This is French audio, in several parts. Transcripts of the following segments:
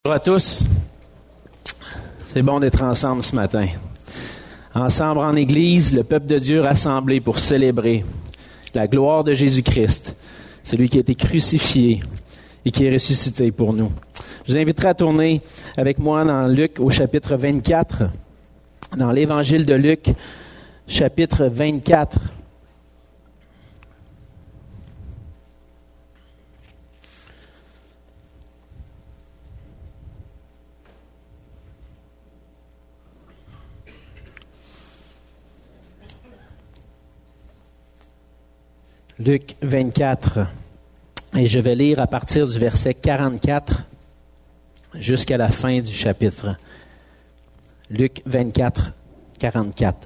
Bonjour à tous. C'est bon d'être ensemble ce matin. Ensemble en Église, le peuple de Dieu rassemblé pour célébrer la gloire de Jésus-Christ, celui qui a été crucifié et qui est ressuscité pour nous. Je vous inviterai à tourner avec moi dans Luc au chapitre 24, dans l'Évangile de Luc, chapitre 24. Luc 24, et je vais lire à partir du verset 44 jusqu'à la fin du chapitre. Luc 24, 44.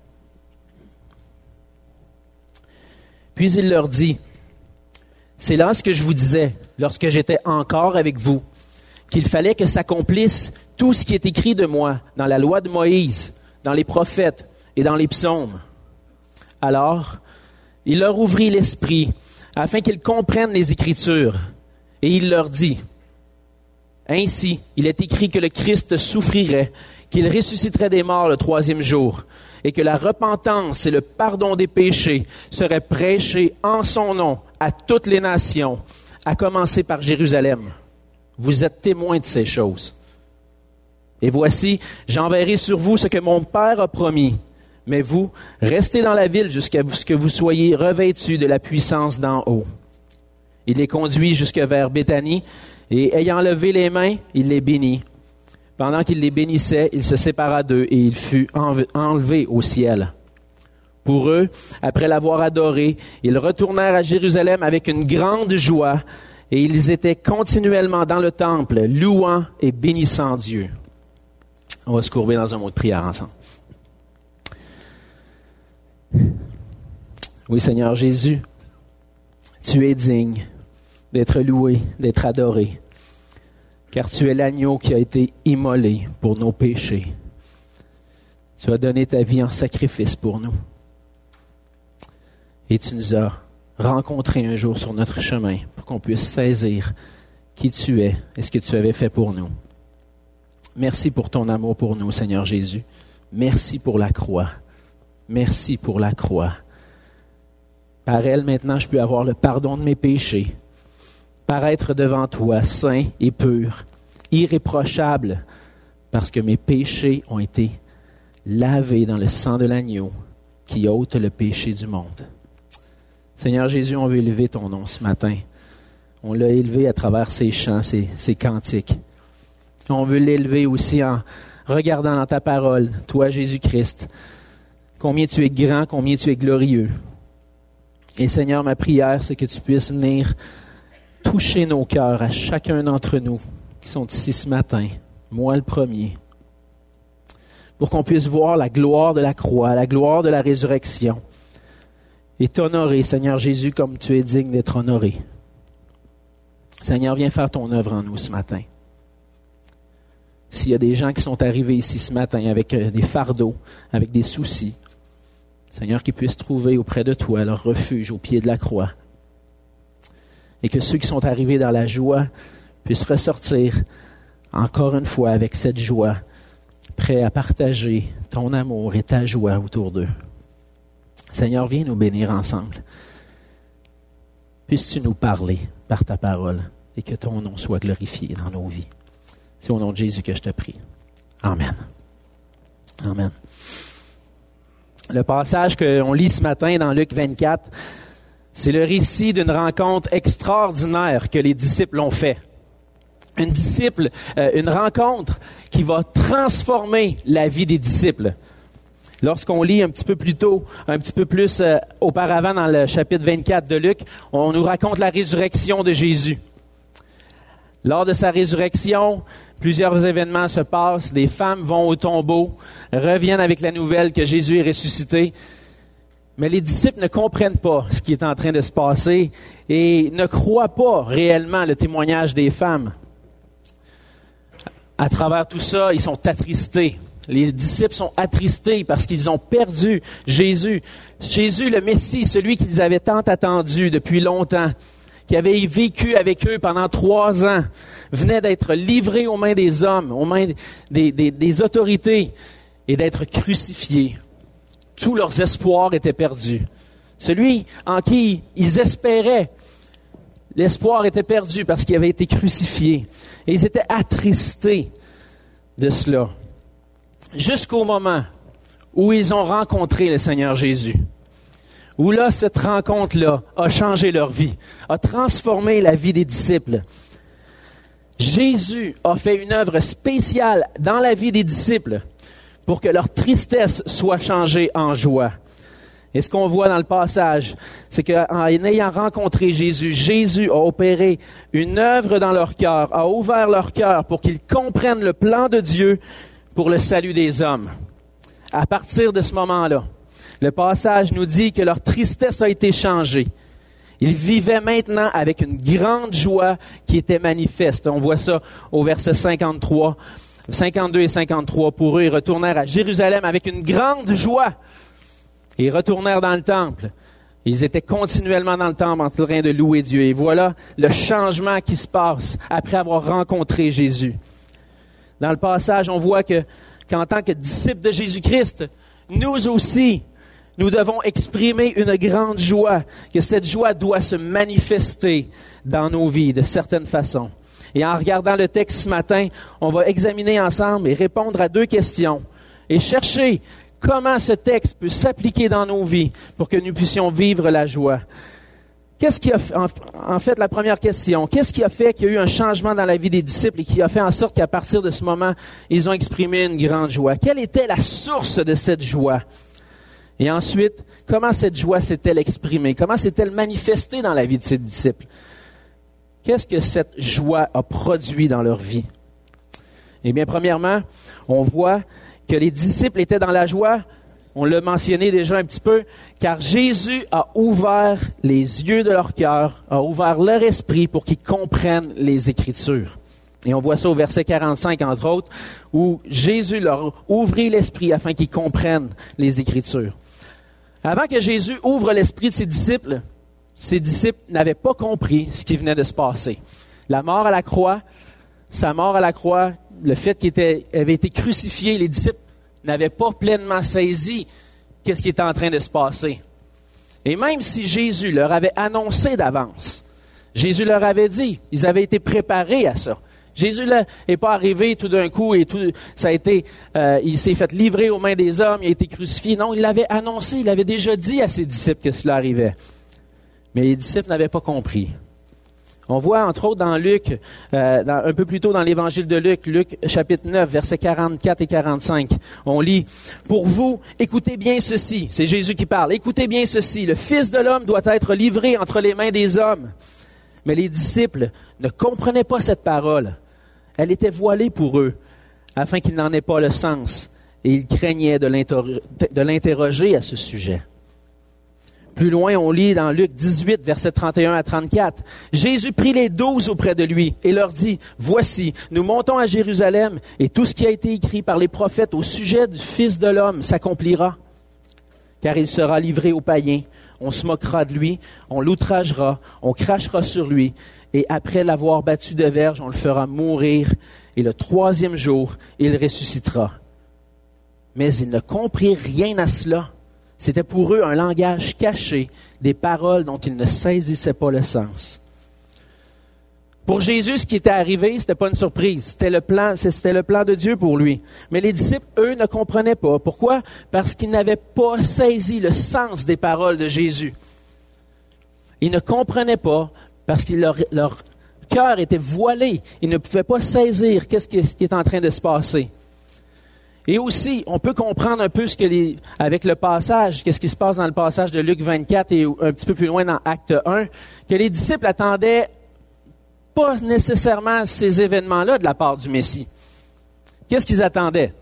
Puis il leur dit, « C'est là ce que je vous disais lorsque j'étais encore avec vous, qu'il fallait que s'accomplisse tout ce qui est écrit de moi dans la loi de Moïse, dans les prophètes et dans les psaumes. » Alors, il leur ouvrit l'esprit afin qu'ils comprennent les Écritures. Et il leur dit, « Ainsi, il est écrit que le Christ souffrirait, qu'il ressusciterait des morts le troisième jour, et que la repentance et le pardon des péchés seraient prêchés en son nom à toutes les nations, à commencer par Jérusalem. Vous êtes témoins de ces choses. Et voici, j'enverrai sur vous ce que mon Père a promis. Mais vous, restez dans la ville jusqu'à ce que vous soyez revêtus de la puissance d'en haut. » Il les conduit jusque vers Béthanie, et ayant levé les mains, il les bénit. Pendant qu'il les bénissait, il se sépara d'eux, et il fut enlevé au ciel. Pour eux, après l'avoir adoré, ils retournèrent à Jérusalem avec une grande joie, et ils étaient continuellement dans le temple, louant et bénissant Dieu. On va se courber dans un mot de prière ensemble. Oui, Seigneur Jésus, tu es digne d'être loué, d'être adoré, car tu es l'agneau qui a été immolé pour nos péchés. Tu as donné ta vie en sacrifice pour nous. Et tu nous as rencontrés un jour sur notre chemin pour qu'on puisse saisir qui tu es et ce que tu avais fait pour nous. Merci pour ton amour pour nous, Seigneur Jésus. Merci pour la croix. Merci pour la croix. Par elle, maintenant, je peux avoir le pardon de mes péchés, paraître devant toi, saint et pur, irréprochable, parce que mes péchés ont été lavés dans le sang de l'agneau qui ôte le péché du monde. Seigneur Jésus, on veut élever ton nom ce matin. On l'a élevé à travers ces chants, ces cantiques. On veut l'élever aussi en regardant dans ta parole, toi Jésus-Christ, combien tu es grand, combien tu es glorieux. Et Seigneur, ma prière, c'est que tu puisses venir toucher nos cœurs à chacun d'entre nous qui sont ici ce matin, moi le premier, pour qu'on puisse voir la gloire de la croix, la gloire de la résurrection et t'honorer, Seigneur Jésus, comme tu es digne d'être honoré. Seigneur, viens faire ton œuvre en nous ce matin. S'il y a des gens qui sont arrivés ici ce matin avec des fardeaux, avec des soucis, Seigneur, qu'ils puissent trouver auprès de toi leur refuge au pied de la croix. Et que ceux qui sont arrivés dans la joie puissent ressortir encore une fois avec cette joie, prêts à partager ton amour et ta joie autour d'eux. Seigneur, viens nous bénir ensemble. Puisses-tu nous parler par ta parole et que ton nom soit glorifié dans nos vies. C'est au nom de Jésus que je te prie. Amen. Amen. Le passage qu'on lit ce matin dans Luc 24, c'est le récit d'une rencontre extraordinaire que les disciples ont fait. Une rencontre qui va transformer la vie des disciples. Lorsqu'on lit un petit peu plus auparavant dans le chapitre 24 de Luc, on nous raconte la résurrection de Jésus. Lors de sa résurrection, plusieurs événements se passent. Des femmes vont au tombeau, reviennent avec la nouvelle que Jésus est ressuscité. Mais les disciples ne comprennent pas ce qui est en train de se passer et ne croient pas réellement le témoignage des femmes. À travers tout ça, ils sont attristés. Les disciples sont attristés parce qu'ils ont perdu Jésus. Jésus, le Messie, celui qu'ils avaient tant attendu depuis longtemps, qui avait vécu avec eux pendant 3 ans, venait d'être livré aux mains des hommes, aux mains des autorités, et d'être crucifié. Tous leurs espoirs étaient perdus. Celui en qui ils espéraient, l'espoir était perdu parce qu'il avait été crucifié. Et ils étaient attristés de cela. Jusqu'au moment où ils ont rencontré le Seigneur Jésus. Où là, cette rencontre-là a changé leur vie, a transformé la vie des disciples. Jésus a fait une œuvre spéciale dans la vie des disciples pour que leur tristesse soit changée en joie. Et ce qu'on voit dans le passage, c'est qu'en ayant rencontré Jésus, Jésus a opéré une œuvre dans leur cœur, a ouvert leur cœur pour qu'ils comprennent le plan de Dieu pour le salut des hommes. À partir de ce moment-là, le passage nous dit que leur tristesse a été changée. Ils vivaient maintenant avec une grande joie qui était manifeste. On voit ça au verset 52 et 53. Pour eux, ils retournèrent à Jérusalem avec une grande joie. Et ils retournèrent dans le temple. Ils étaient continuellement dans le temple en train de louer Dieu. Et voilà le changement qui se passe après avoir rencontré Jésus. Dans le passage, on voit qu'en tant que disciples de Jésus-Christ, nous aussi, nous devons exprimer une grande joie, que cette joie doit se manifester dans nos vies de certaines façons. Et en regardant le texte ce matin, on va examiner ensemble et répondre à 2 questions et chercher comment ce texte peut s'appliquer dans nos vies pour que nous puissions vivre la joie. Qu'est-ce qui a en fait la première question? Qu'est-ce qui a fait qu'il y a eu un changement dans la vie des disciples et qui a fait en sorte qu'à partir de ce moment, ils ont exprimé une grande joie? Quelle était la source de cette joie? Et ensuite, comment cette joie s'est-elle exprimée? Comment s'est-elle manifestée dans la vie de ces disciples? Qu'est-ce que cette joie a produit dans leur vie? Eh bien, premièrement, on voit que les disciples étaient dans la joie, on l'a mentionné déjà un petit peu, car Jésus a ouvert les yeux de leur cœur, a ouvert leur esprit pour qu'ils comprennent les Écritures. Et on voit ça au verset 45, entre autres, où Jésus leur ouvrit l'esprit afin qu'ils comprennent les Écritures. Avant que Jésus ouvre l'esprit de ses disciples n'avaient pas compris ce qui venait de se passer. La mort à la croix, sa mort à la croix, le fait qu'il avait été crucifié, les disciples n'avaient pas pleinement saisi qu'est-ce qui était en train de se passer. Et même si Jésus leur avait annoncé d'avance, Jésus leur avait dit, ils avaient été préparés à ça. Jésus n'est pas arrivé tout d'un coup et tout, ça a été, il s'est fait livrer aux mains des hommes, il a été crucifié. Non, il l'avait annoncé, il avait déjà dit à ses disciples que cela arrivait. Mais les disciples n'avaient pas compris. On voit, entre autres, dans Luc, un peu plus tôt dans l'évangile de Luc, Luc chapitre 9, versets 44 et 45, on lit, « Pour vous, écoutez bien ceci. » C'est Jésus qui parle. « Écoutez bien ceci. Le Fils de l'homme doit être livré entre les mains des hommes. » Mais les disciples ne comprenaient pas cette parole. Elle était voilée pour eux, afin qu'ils n'en aient pas le sens. Et ils craignaient de l'interroger à ce sujet. Plus loin, on lit dans Luc 18, versets 31 à 34. Jésus prit les 12 auprès de lui et leur dit, « Voici, nous montons à Jérusalem et tout ce qui a été écrit par les prophètes au sujet du Fils de l'homme s'accomplira. Car il sera livré aux païens, on se moquera de lui, on l'outragera, on crachera sur lui, et après l'avoir battu de verge, on le fera mourir, et le 3e jour, il ressuscitera. » Mais ils ne comprirent rien à cela. C'était pour eux un langage caché, des paroles dont ils ne saisissaient pas le sens. Pour Jésus, ce qui était arrivé, c'était pas une surprise. C'était le plan de Dieu pour lui. Mais les disciples, eux, ne comprenaient pas. Pourquoi? Parce qu'ils n'avaient pas saisi le sens des paroles de Jésus. Ils ne comprenaient pas parce que leur cœur était voilé. Ils ne pouvaient pas saisir qu'est-ce qui est en train de se passer. Et aussi, on peut comprendre un peu avec le passage, qu'est-ce qui se passe dans le passage de Luc 24 et un petit peu plus loin dans Acte 1, que les disciples attendaient pas nécessairement ces événements-là de la part du Messie. Qu'est-ce qu'ils attendaient?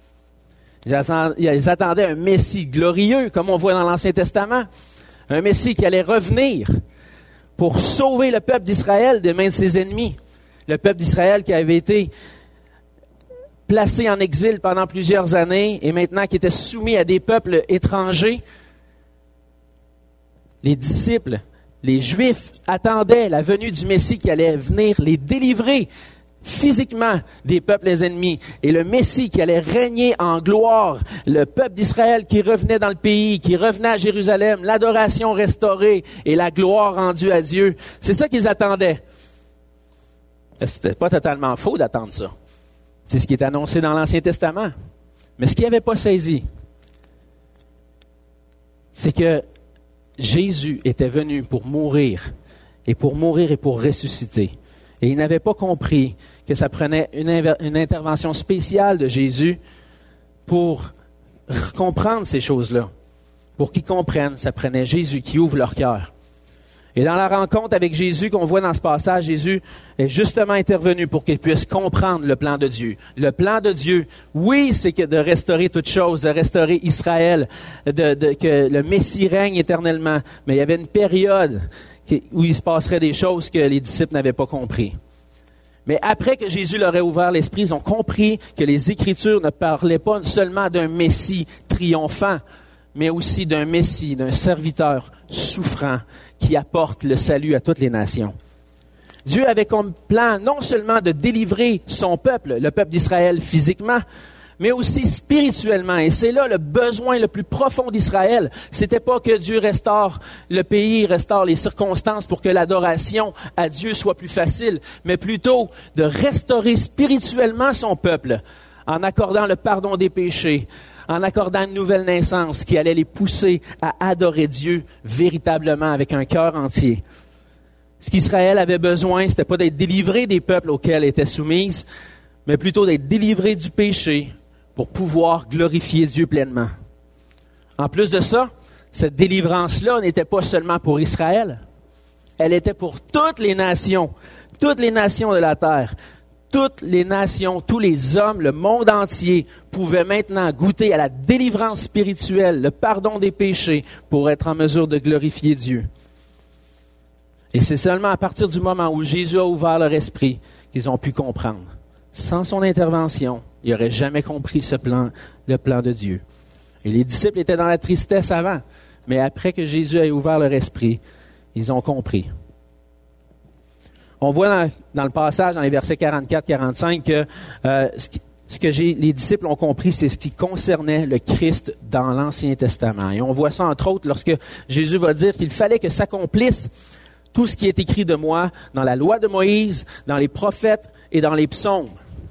Ils attendaient un Messie glorieux, comme on voit dans l'Ancien Testament. Un Messie qui allait revenir pour sauver le peuple d'Israël des mains de ses ennemis. Le peuple d'Israël qui avait été placé en exil pendant plusieurs années et maintenant qui était soumis à des peuples étrangers. Les disciples Les Juifs attendaient la venue du Messie qui allait venir les délivrer physiquement des peuples ennemis et le Messie qui allait régner en gloire, le peuple d'Israël qui revenait dans le pays, qui revenait à Jérusalem, l'adoration restaurée et la gloire rendue à Dieu. C'est ça qu'ils attendaient. C'était pas totalement faux d'attendre ça. C'est ce qui est annoncé dans l'Ancien Testament. Mais ce qu'ils n'avaient pas saisi, c'est que Jésus était venu pour mourir et pour ressusciter. Et ils n'avaient pas compris que ça prenait une intervention spéciale de Jésus pour comprendre ces choses-là. Pour qu'ils comprennent, ça prenait Jésus qui ouvre leur cœur. Et dans la rencontre avec Jésus qu'on voit dans ce passage, Jésus est justement intervenu pour qu'ils puissent comprendre le plan de Dieu. Le plan de Dieu, oui, c'est que de restaurer toutes choses, de restaurer Israël, que le Messie règne éternellement. Mais il y avait une période où il se passerait des choses que les disciples n'avaient pas compris. Mais après que Jésus leur ait ouvert l'esprit, ils ont compris que les Écritures ne parlaient pas seulement d'un Messie triomphant, mais aussi d'un Messie, d'un serviteur souffrant qui apporte le salut à toutes les nations. Dieu avait comme plan non seulement de délivrer son peuple, le peuple d'Israël physiquement, mais aussi spirituellement. Et c'est là le besoin le plus profond d'Israël. C'était pas que Dieu restaure le pays, restaure les circonstances pour que l'adoration à Dieu soit plus facile, mais plutôt de restaurer spirituellement son peuple en accordant le pardon des péchés, en accordant une nouvelle naissance qui allait les pousser à adorer Dieu véritablement avec un cœur entier. Ce qu'Israël avait besoin, c'était pas d'être délivré des peuples auxquels elle était soumise, mais plutôt d'être délivré du péché pour pouvoir glorifier Dieu pleinement. En plus de ça, cette délivrance-là n'était pas seulement pour Israël, elle était pour toutes les nations de la terre. Toutes les nations, tous les hommes, le monde entier pouvaient maintenant goûter à la délivrance spirituelle, le pardon des péchés pour être en mesure de glorifier Dieu. Et c'est seulement à partir du moment où Jésus a ouvert leur esprit qu'ils ont pu comprendre. Sans son intervention, ils n'auraient jamais compris le plan de Dieu. Et les disciples étaient dans la tristesse avant, mais après que Jésus ait ouvert leur esprit, ils ont compris. On voit dans le passage, dans les versets 44-45, que les disciples ont compris, c'est ce qui concernait le Christ dans l'Ancien Testament. Et on voit ça, entre autres, lorsque Jésus va dire qu'il fallait que s'accomplisse tout ce qui est écrit de moi dans la loi de Moïse, dans les prophètes et dans les psaumes.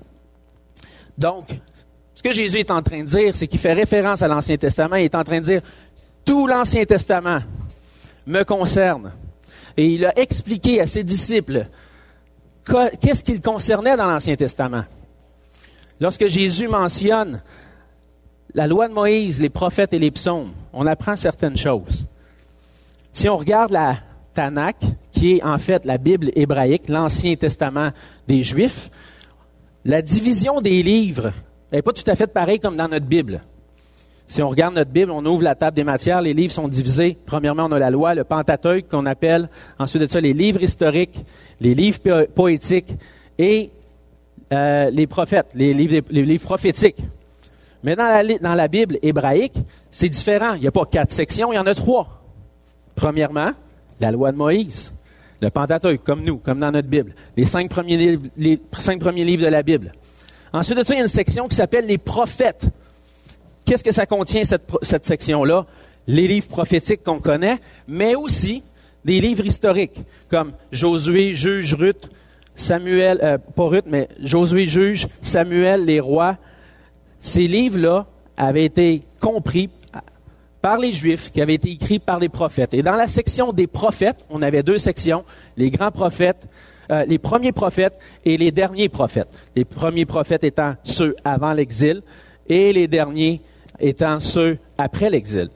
Donc, ce que Jésus est en train de dire, c'est qu'il fait référence à l'Ancien Testament. Il est en train de dire, tout l'Ancien Testament me concerne. Et il a expliqué à ses disciples qu'est-ce qu'il concernait dans l'Ancien Testament. Lorsque Jésus mentionne la loi de Moïse, les prophètes et les psaumes, on apprend certaines choses. Si on regarde la Tanakh, qui est en fait la Bible hébraïque, l'Ancien Testament des Juifs, la division des livres n'est pas tout à fait pareille comme dans notre Bible. Si on regarde notre Bible, on ouvre la table des matières, les livres sont divisés. Premièrement, on a la loi, le Pentateuque qu'on appelle, ensuite de ça, les livres historiques, les livres poétiques et les prophètes, les livres prophétiques. Mais dans la Bible hébraïque, c'est différent. Il n'y a pas 4 sections, il y en a 3. Premièrement, la loi de Moïse, le Pentateuque, comme nous, comme dans notre Bible, les 5 premiers livres de la Bible. Ensuite de ça, il y a une section qui s'appelle les prophètes. Qu'est-ce que ça contient, cette section-là? Les livres prophétiques qu'on connaît, mais aussi des livres historiques, comme Josué, Juge, Ruth, Samuel, pas Ruth, mais Josué, Juge, Samuel, les rois. Ces livres-là avaient été compris par les Juifs, qui avaient été écrits par les prophètes. Et dans la section des prophètes, on avait 2 sections, les grands prophètes, les premiers prophètes et les derniers prophètes. Les premiers prophètes étant ceux avant l'exil et les derniers étant ceux après l'exil.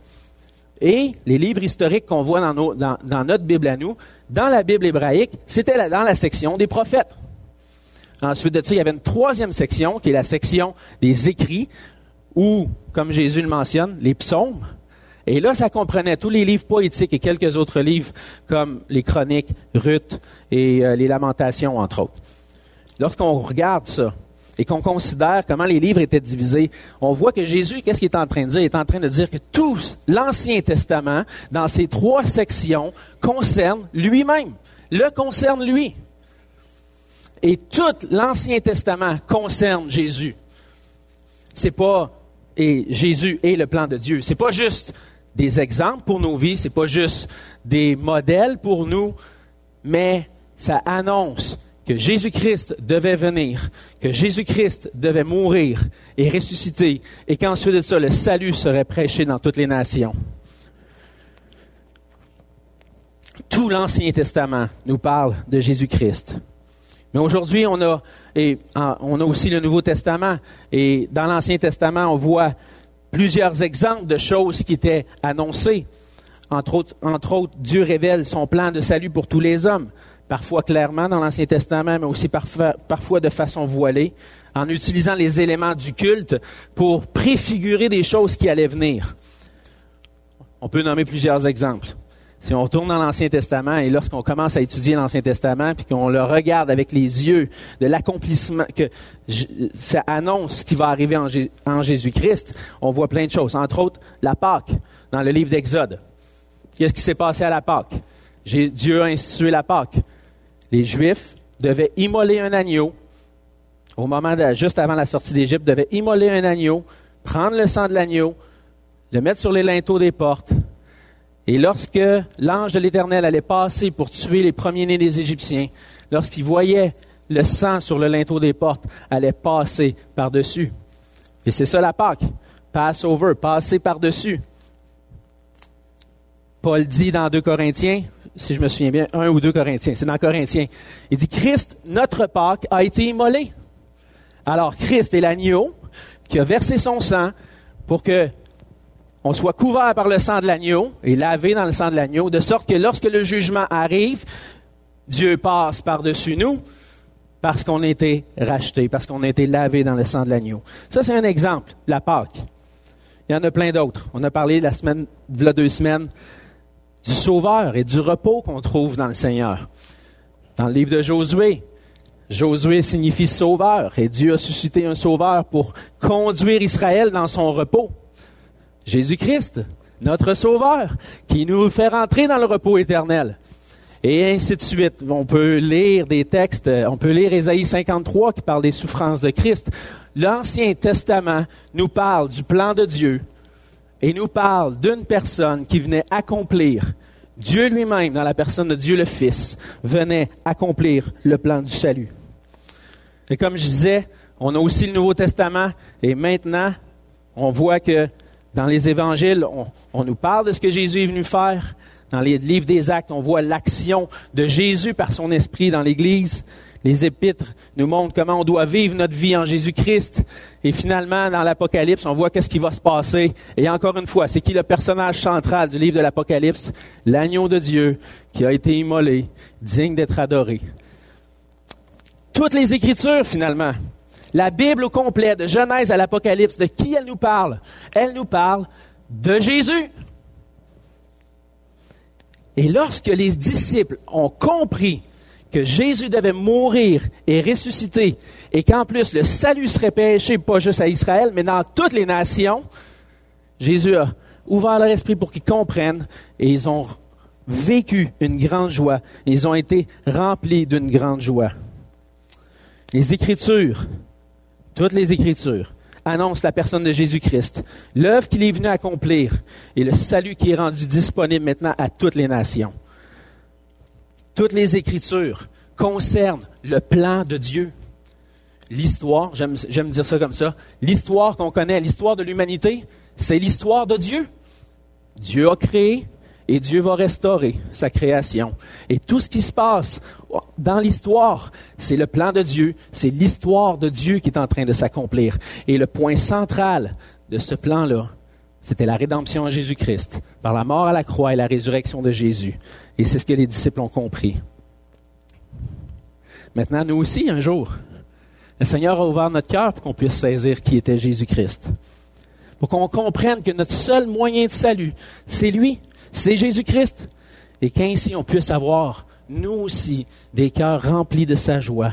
Et les livres historiques qu'on voit dans notre Bible à nous, dans la Bible hébraïque, c'était dans la section des prophètes. Ensuite de ça, il y avait une 3e section, qui est la section des écrits, ou, comme Jésus le mentionne, les psaumes. Et là, ça comprenait tous les livres poétiques et quelques autres livres, comme les Chroniques, Ruth et les Lamentations, entre autres. Lorsqu'on regarde ça, et qu'on considère comment les livres étaient divisés, on voit que Jésus, qu'est-ce qu'il est en train de dire? Il est en train de dire que tout l'Ancien Testament, dans ces 3 sections, concerne lui-même, le concerne lui. Et tout l'Ancien Testament concerne Jésus. C'est pas, et Jésus est le plan de Dieu. C'est pas juste des exemples pour nos vies, c'est pas juste des modèles pour nous, mais ça annonce que Jésus-Christ devait venir, que Jésus-Christ devait mourir et ressusciter, et qu'ensuite de ça, le salut serait prêché dans toutes les nations. Tout l'Ancien Testament nous parle de Jésus-Christ. Mais aujourd'hui, on a aussi le Nouveau Testament, et dans l'Ancien Testament, on voit plusieurs exemples de choses qui étaient annoncées. Entre autres, Dieu révèle son plan de salut pour tous les hommes, parfois clairement dans l'Ancien Testament, mais aussi parfois de façon voilée, en utilisant les éléments du culte pour préfigurer des choses qui allaient venir. On peut nommer plusieurs exemples. Si on retourne dans l'Ancien Testament et lorsqu'on commence à étudier l'Ancien Testament puis qu'on le regarde avec les yeux de l'accomplissement, que ça annonce ce qui va arriver en Jésus-Christ, on voit plein de choses. Entre autres, la Pâque dans le livre d'Exode. Qu'est-ce qui s'est passé à la Pâque? Dieu a institué la Pâque. Les Juifs devaient immoler un agneau. Au moment juste avant la sortie d'Égypte, devaient immoler un agneau, prendre le sang de l'agneau, le mettre sur les linteaux des portes. Et lorsque l'ange de l'Éternel allait passer pour tuer les premiers-nés des Égyptiens, lorsqu'il voyait le sang sur le linteau des portes, allait passer par-dessus. Et c'est ça la Pâque. Passover, passer par-dessus. Paul dit dans 2 Corinthiens, si je me souviens bien, 1 ou 2 Corinthiens, c'est dans Corinthiens, il dit « Christ, notre Pâque, a été immolé. » Alors Christ est l'agneau qui a versé son sang pour que on soit couvert par le sang de l'agneau et lavé dans le sang de l'agneau, de sorte que lorsque le jugement arrive, Dieu passe par-dessus nous parce qu'on a été racheté, parce qu'on a été lavé dans le sang de l'agneau. Ça, c'est un exemple, la Pâque. Il y en a plein d'autres. On a parlé il y a 2 semaines, du Sauveur et du repos qu'on trouve dans le Seigneur. Dans le livre de Josué, Josué signifie sauveur et Dieu a suscité un sauveur pour conduire Israël dans son repos. Jésus-Christ, notre sauveur, qui nous fait rentrer dans le repos éternel. Et ainsi de suite. On peut lire des textes, on peut lire Ésaïe 53 qui parle des souffrances de Christ. L'Ancien Testament nous parle du plan de Dieu et nous parle d'une personne qui venait accomplir. Dieu lui-même, dans la personne de Dieu le Fils, venait accomplir le plan du salut. Et comme je disais, on a aussi le Nouveau Testament et maintenant, on voit que dans les évangiles, on nous parle de ce que Jésus est venu faire. Dans les livres des Actes, on voit l'action de Jésus par son esprit dans l'Église. Les épîtres nous montrent comment on doit vivre notre vie en Jésus-Christ. Et finalement, dans l'Apocalypse, on voit qu'est-ce qui va se passer. Et encore une fois, c'est qui le personnage central du livre de l'Apocalypse? L'agneau de Dieu qui a été immolé, digne d'être adoré. Toutes les Écritures, finalement. La Bible au complet, de Genèse à l'Apocalypse, de qui elle nous parle? Elle nous parle de Jésus. Et lorsque les disciples ont compris que Jésus devait mourir et ressusciter, et qu'en plus le salut serait péché, pas juste à Israël, mais dans toutes les nations, Jésus a ouvert leur esprit pour qu'ils comprennent, et ils ont vécu une grande joie. Ils ont été remplis d'une grande joie. Les Écritures, toutes les Écritures, annoncent la personne de Jésus-Christ, l'œuvre qu'il est venu accomplir et le salut qui est rendu disponible maintenant à toutes les nations. Toutes les Écritures concernent le plan de Dieu. L'histoire, j'aime dire ça comme ça, l'histoire qu'on connaît, l'histoire de l'humanité, c'est l'histoire de Dieu. Dieu a créé et Dieu va restaurer sa création. Et tout ce qui se passe dans l'histoire, c'est le plan de Dieu, c'est l'histoire de Dieu qui est en train de s'accomplir. Et le point central de ce plan-là, c'était la rédemption en Jésus-Christ, par la mort à la croix et la résurrection de Jésus. Et c'est ce que les disciples ont compris. Maintenant, nous aussi, un jour, le Seigneur a ouvert notre cœur pour qu'on puisse saisir qui était Jésus-Christ. Pour qu'on comprenne que notre seul moyen de salut, c'est lui, c'est Jésus-Christ. Et qu'ainsi on puisse avoir, nous aussi, des cœurs remplis de sa joie,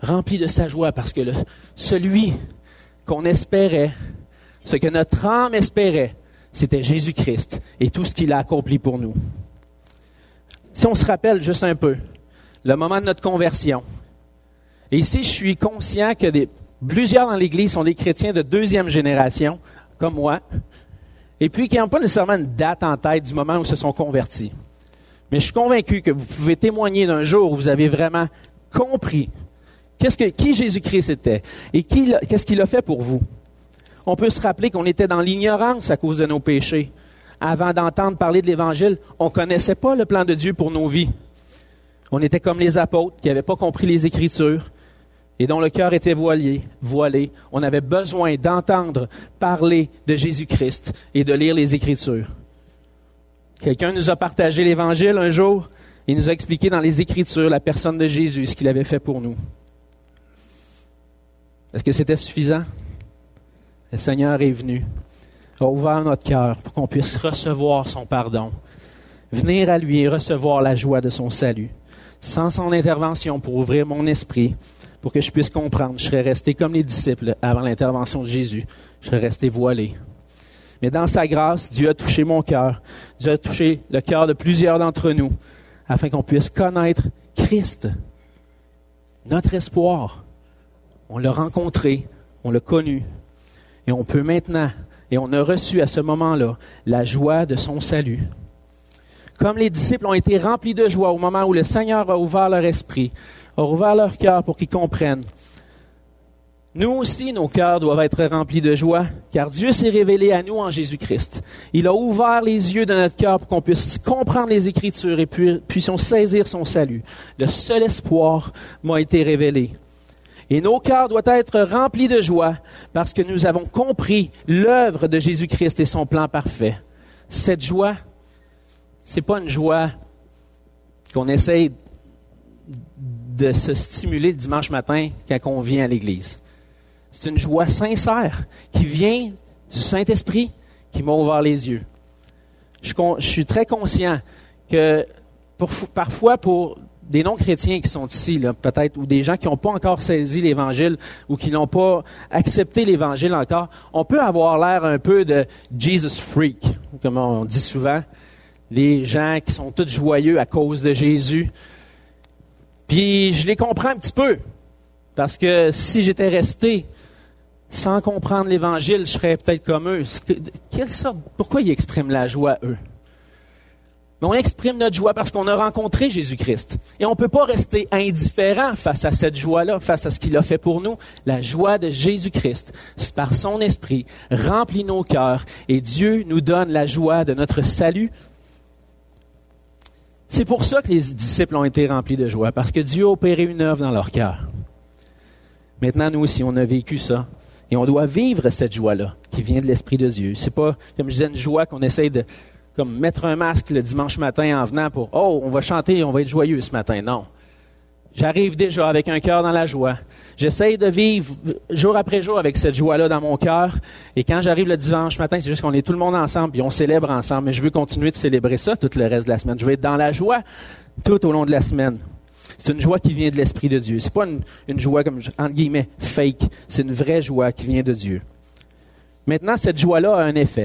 remplis de sa joie, parce que celui qu'on espérait, ce que notre âme espérait, c'était Jésus-Christ et tout ce qu'il a accompli pour nous. Si on se rappelle juste un peu, le moment de notre conversion, et ici je suis conscient que plusieurs dans l'Église sont des chrétiens de deuxième génération, comme moi, et puis qui n'ont pas nécessairement une date en tête du moment où ils se sont convertis. Mais je suis convaincu que vous pouvez témoigner d'un jour où vous avez vraiment compris qui Jésus-Christ était et qu'est-ce qu'il a fait pour vous. On peut se rappeler qu'on était dans l'ignorance à cause de nos péchés. Avant d'entendre parler de l'Évangile, on ne connaissait pas le plan de Dieu pour nos vies. On était comme les apôtres qui n'avaient pas compris les Écritures et dont le cœur était voilé. On avait besoin d'entendre parler de Jésus-Christ et de lire les Écritures. Quelqu'un nous a partagé l'Évangile un jour et nous a expliqué dans les Écritures la personne de Jésus, ce qu'il avait fait pour nous. Est-ce que c'était suffisant? Le Seigneur est venu, a ouvert notre cœur pour qu'on puisse recevoir son pardon, venir à lui et recevoir la joie de son salut. Sans son intervention pour ouvrir mon esprit, pour que je puisse comprendre, je serais resté comme les disciples avant l'intervention de Jésus. Je serais resté voilé. Mais dans sa grâce, Dieu a touché mon cœur. Dieu a touché le cœur de plusieurs d'entre nous, afin qu'on puisse connaître Christ, notre espoir. On l'a rencontré, on l'a connu. Et on peut maintenant, et on a reçu à ce moment-là, la joie de son salut. Comme les disciples ont été remplis de joie au moment où le Seigneur a ouvert leur esprit, a ouvert leur cœur pour qu'ils comprennent. Nous aussi, nos cœurs doivent être remplis de joie, car Dieu s'est révélé à nous en Jésus-Christ. Il a ouvert les yeux de notre cœur pour qu'on puisse comprendre les Écritures et puissions saisir son salut. Le seul espoir m'a été révélé. Et nos cœurs doivent être remplis de joie parce que nous avons compris l'œuvre de Jésus-Christ et son plan parfait. Cette joie, c'est pas une joie qu'on essaye de se stimuler le dimanche matin quand on vient à l'église. C'est une joie sincère qui vient du Saint-Esprit qui m'a ouvert les yeux. Je suis très conscient que parfois pour des non-chrétiens qui sont ici, là, peut-être, ou des gens qui n'ont pas encore saisi l'Évangile ou qui n'ont pas accepté l'Évangile encore, on peut avoir l'air un peu de Jesus freak, comme on dit souvent. Les gens qui sont tous joyeux à cause de Jésus. Puis je les comprends un petit peu, parce que si j'étais resté sans comprendre l'Évangile, je serais peut-être comme eux. Pourquoi ils expriment la joie, eux? Mais on exprime notre joie parce qu'on a rencontré Jésus-Christ. Et on ne peut pas rester indifférent face à cette joie-là, face à ce qu'il a fait pour nous. La joie de Jésus-Christ, par son esprit, remplit nos cœurs et Dieu nous donne la joie de notre salut. C'est pour ça que les disciples ont été remplis de joie, parce que Dieu a opéré une œuvre dans leur cœur. Maintenant, nous aussi, on a vécu ça. Et on doit vivre cette joie-là qui vient de l'Esprit de Dieu. C'est pas, comme je disais, une joie qu'on essaye de mettre un masque le dimanche matin en venant pour « Oh, on va chanter, on va être joyeux ce matin ». Non. J'arrive déjà avec un cœur dans la joie. J'essaye de vivre jour après jour avec cette joie-là dans mon cœur. Et quand j'arrive le dimanche matin, c'est juste qu'on est tout le monde ensemble et on célèbre ensemble. Mais je veux continuer de célébrer ça tout le reste de la semaine. Je veux être dans la joie tout au long de la semaine. C'est une joie qui vient de l'Esprit de Dieu. C'est pas une joie comme, entre guillemets, fake. C'est une vraie joie qui vient de Dieu. Maintenant, cette joie-là a un effet.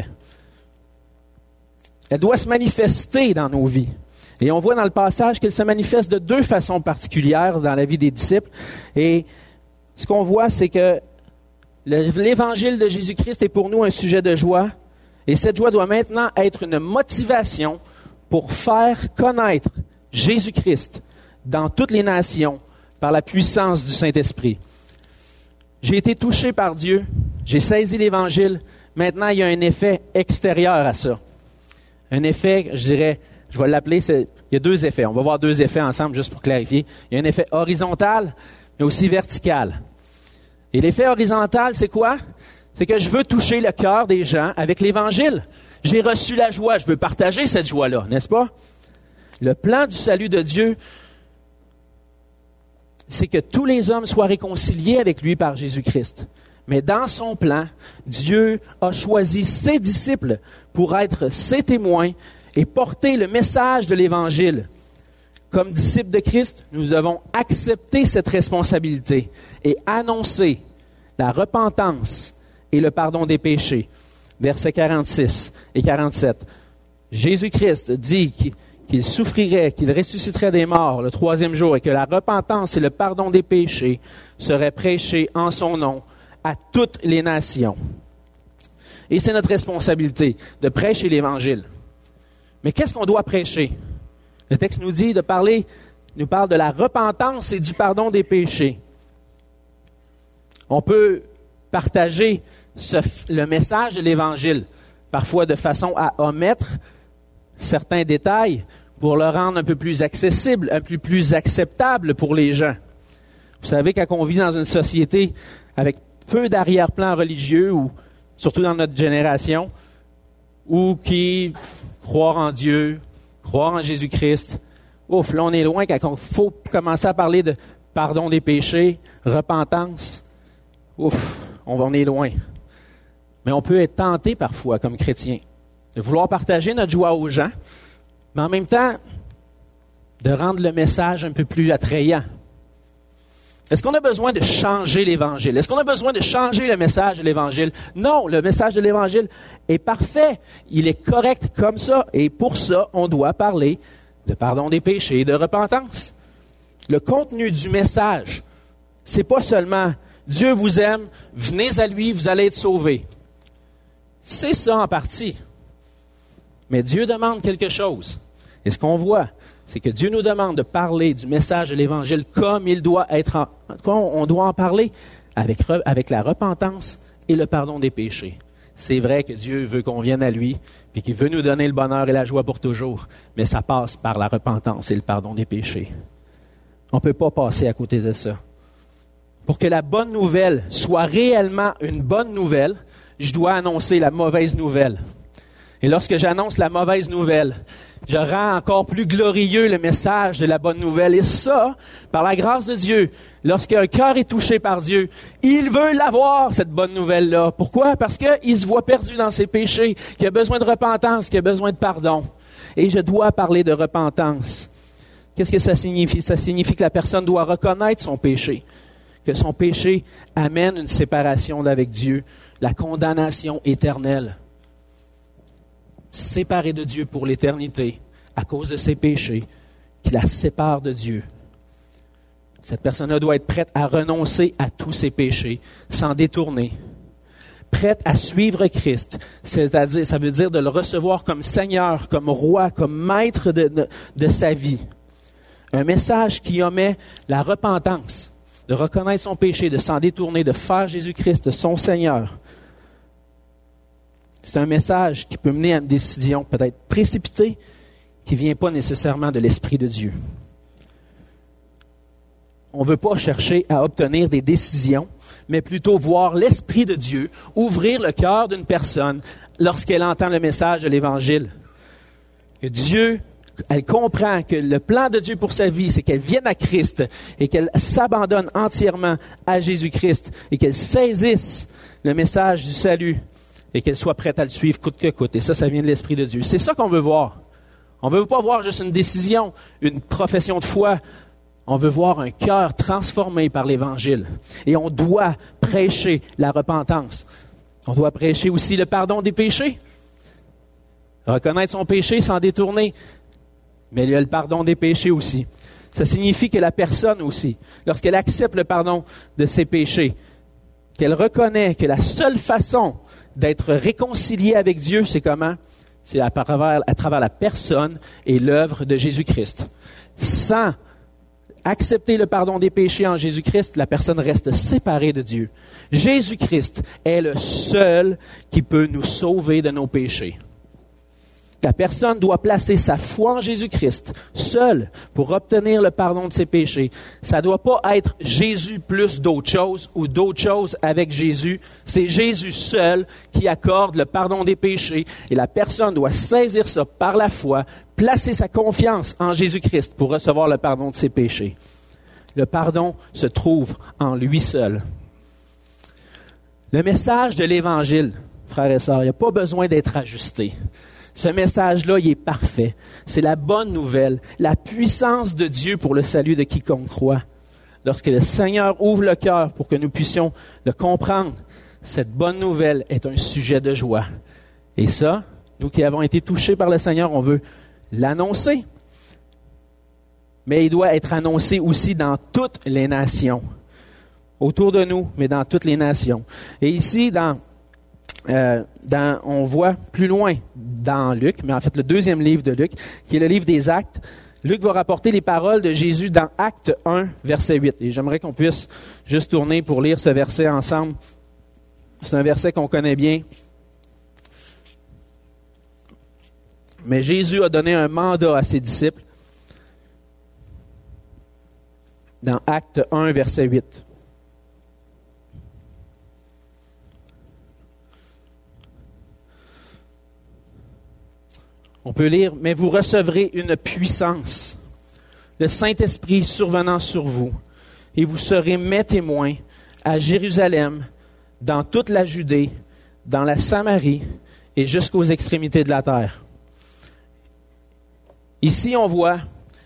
Elle doit se manifester dans nos vies. Et on voit dans le passage qu'elle se manifeste de deux façons particulières dans la vie des disciples. Et ce qu'on voit, c'est que l'Évangile de Jésus-Christ est pour nous un sujet de joie. Et cette joie doit maintenant être une motivation pour faire connaître Jésus-Christ dans toutes les nations par la puissance du Saint-Esprit. J'ai été touché par Dieu, j'ai saisi l'Évangile. Maintenant, il y a un effet extérieur à ça. Un effet, je dirais, je vais l'appeler, il y a deux effets. On va voir deux effets ensemble juste pour clarifier. Il y a un effet horizontal, mais aussi vertical. Et l'effet horizontal, c'est quoi? C'est que je veux toucher le cœur des gens avec l'Évangile. J'ai reçu la joie, je veux partager cette joie-là, n'est-ce pas? Le plan du salut de Dieu, c'est que tous les hommes soient réconciliés avec lui par Jésus-Christ. Mais dans son plan, Dieu a choisi ses disciples pour être ses témoins et porter le message de l'Évangile. Comme disciples de Christ, nous devons accepter cette responsabilité et annoncer la repentance et le pardon des péchés. Versets 46 et 47. Jésus-Christ dit qu'il souffrirait, qu'il ressusciterait des morts le 3e jour et que la repentance et le pardon des péchés seraient prêchés en son nom à toutes les nations. Et c'est notre responsabilité de prêcher l'Évangile. Mais qu'est-ce qu'on doit prêcher? Le texte nous dit nous parle de la repentance et du pardon des péchés. On peut partager le message de l'Évangile, parfois de façon à omettre certains détails pour le rendre un peu plus accessible, un peu plus acceptable pour les gens. Vous savez, quand on vit dans une société avec peu d'arrière-plan religieux, ou surtout dans notre génération, ou qui croire en Dieu, croire en Jésus-Christ, ouf, là on est loin quand il faut commencer à parler de pardon des péchés, repentance. Ouf, on est loin. Mais on peut être tenté parfois comme chrétien de vouloir partager notre joie aux gens, mais en même temps de rendre le message un peu plus attrayant. Est-ce qu'on a besoin de changer l'Évangile? Est-ce qu'on a besoin de changer le message de l'Évangile? Non, le message de l'Évangile est parfait. Il est correct comme ça. Et pour ça, on doit parler de pardon des péchés et de repentance. Le contenu du message, c'est pas seulement « Dieu vous aime, venez à lui, vous allez être sauvés ». C'est ça en partie. Mais Dieu demande quelque chose. Et ce qu'on voit, c'est que Dieu nous demande de parler du message de l'Évangile comme il doit être, on doit en parler avec la repentance et le pardon des péchés. C'est vrai que Dieu veut qu'on vienne à lui, puis qu'il veut nous donner le bonheur et la joie pour toujours, mais ça passe par la repentance et le pardon des péchés. On ne peut pas passer à côté de ça. Pour que la bonne nouvelle soit réellement une bonne nouvelle, je dois annoncer la mauvaise nouvelle. Et lorsque j'annonce la mauvaise nouvelle, je rends encore plus glorieux le message de la bonne nouvelle. Et ça, par la grâce de Dieu, lorsqu'un cœur est touché par Dieu, il veut l'avoir, cette bonne nouvelle-là. Pourquoi? Parce qu'il se voit perdu dans ses péchés, qu'il a besoin de repentance, qu'il a besoin de pardon. Et je dois parler de repentance. Qu'est-ce que ça signifie? Ça signifie que la personne doit reconnaître son péché, que son péché amène une séparation d'avec Dieu, la condamnation éternelle. Séparée de Dieu pour l'éternité à cause de ses péchés qui la séparent de Dieu. Cette personne-là doit être prête à renoncer à tous ses péchés, s'en détourner, prête à suivre Christ, c'est-à-dire, ça veut dire de le recevoir comme Seigneur, comme Roi, comme Maître de sa vie. Un message qui omet la repentance, de reconnaître son péché, de s'en détourner, de faire Jésus-Christ son Seigneur. C'est un message qui peut mener à une décision peut-être précipitée, qui ne vient pas nécessairement de l'Esprit de Dieu. On ne veut pas chercher à obtenir des décisions, mais plutôt voir l'Esprit de Dieu ouvrir le cœur d'une personne lorsqu'elle entend le message de l'Évangile. Que Dieu, elle comprend que le plan de Dieu pour sa vie, c'est qu'elle vienne à Christ et qu'elle s'abandonne entièrement à Jésus-Christ et qu'elle saisisse le message du salut et qu'elle soit prête à le suivre coûte que coûte. Et ça vient de l'Esprit de Dieu. C'est ça qu'on veut voir. On ne veut pas voir juste une décision, une profession de foi. On veut voir un cœur transformé par l'Évangile. Et on doit prêcher la repentance. On doit prêcher aussi le pardon des péchés. Reconnaître son péché, s'en détourner. Mais il y a le pardon des péchés aussi. Ça signifie que la personne aussi, lorsqu'elle accepte le pardon de ses péchés, qu'elle reconnaît que la seule façon d'être réconciliée avec Dieu, c'est comment? C'est à travers la personne et l'œuvre de Jésus-Christ. Sans accepter le pardon des péchés en Jésus-Christ, la personne reste séparée de Dieu. Jésus-Christ est le seul qui peut nous sauver de nos péchés. La personne doit placer sa foi en Jésus-Christ, seule, pour obtenir le pardon de ses péchés. Ça ne doit pas être Jésus plus d'autres choses ou d'autres choses avec Jésus. C'est Jésus seul qui accorde le pardon des péchés. Et la personne doit saisir ça par la foi, placer sa confiance en Jésus-Christ pour recevoir le pardon de ses péchés. Le pardon se trouve en lui seul. Le message de l'Évangile, frères et sœurs, il n'y a pas besoin d'être ajusté. Ce message-là, il est parfait. C'est la bonne nouvelle, la puissance de Dieu pour le salut de quiconque croit. Lorsque le Seigneur ouvre le cœur pour que nous puissions le comprendre, cette bonne nouvelle est un sujet de joie. Et ça, nous qui avons été touchés par le Seigneur, on veut l'annoncer. Mais il doit être annoncé aussi dans toutes les nations. Autour de nous, mais dans toutes les nations. Et ici, on voit plus loin dans Luc, mais en fait le deuxième livre de Luc, qui est le livre des Actes. Luc va rapporter les paroles de Jésus dans Acte 1, verset 8. Et j'aimerais qu'on puisse juste tourner pour lire ce verset ensemble. C'est un verset qu'on connaît bien. Mais Jésus a donné un mandat à ses disciples. Dans Acte 1, verset 8. On peut lire, « Mais vous recevrez une puissance, le Saint-Esprit survenant sur vous, et vous serez mes témoins à Jérusalem, dans toute la Judée, dans la Samarie et jusqu'aux extrémités de la terre. » Ici, on voit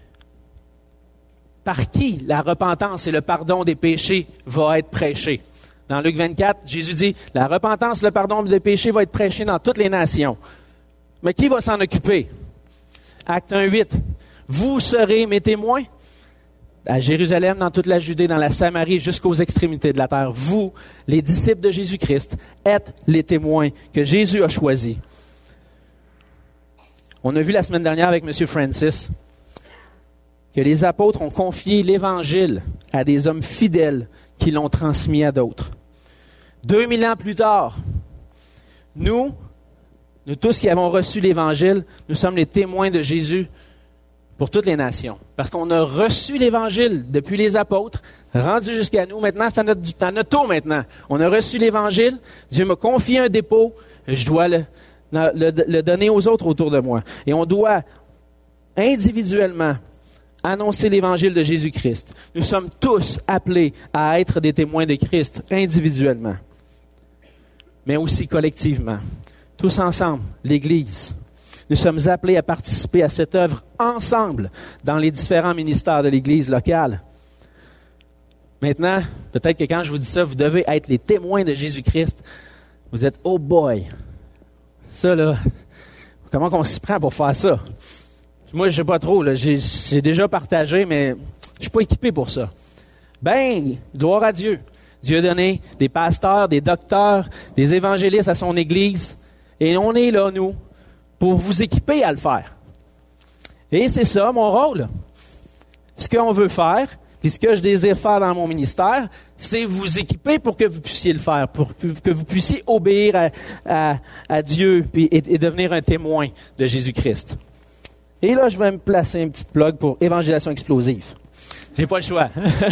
par qui la repentance et le pardon des péchés va être prêché. Dans Luc 24, Jésus dit, « La repentance et le pardon des péchés va être prêché dans toutes les nations. » Mais qui va s'en occuper? Acte 1:8. Vous serez mes témoins à Jérusalem, dans toute la Judée, dans la Samarie, jusqu'aux extrémités de la terre. Vous, les disciples de Jésus-Christ, êtes les témoins que Jésus a choisis. On a vu la semaine dernière avec M. Francis que les apôtres ont confié l'Évangile à des hommes fidèles qui l'ont transmis à d'autres. 2000 ans plus tard, nous tous qui avons reçu l'Évangile, nous sommes les témoins de Jésus pour toutes les nations. Parce qu'on a reçu l'Évangile depuis les apôtres, rendu jusqu'à nous. Maintenant, c'est à notre tour maintenant. On a reçu l'Évangile, Dieu m'a confié un dépôt, je dois le donner aux autres autour de moi. Et on doit individuellement annoncer l'Évangile de Jésus-Christ. Nous sommes tous appelés à être des témoins de Christ individuellement, mais aussi collectivement. Tous ensemble, l'Église. Nous sommes appelés à participer à cette œuvre ensemble dans les différents ministères de l'Église locale. Maintenant, peut-être que quand je vous dis ça, vous devez être les témoins de Jésus-Christ. Vous êtes « Oh boy! » Ça, là, comment on s'y prend pour faire ça? Moi, je ne sais pas trop. Là, j'ai déjà partagé, mais je ne suis pas équipé pour ça. Ben, gloire à Dieu. Dieu a donné des pasteurs, des docteurs, des évangélistes à son Église. Et on est là, nous, pour vous équiper à le faire. Et c'est ça, mon rôle. Ce qu'on veut faire, puis ce que je désire faire dans mon ministère, c'est vous équiper pour que vous puissiez le faire, pour que vous puissiez obéir à Dieu et devenir un témoin de Jésus-Christ. Et là, je vais me placer une petite plug pour Évangélisation explosive. J'ai pas le choix.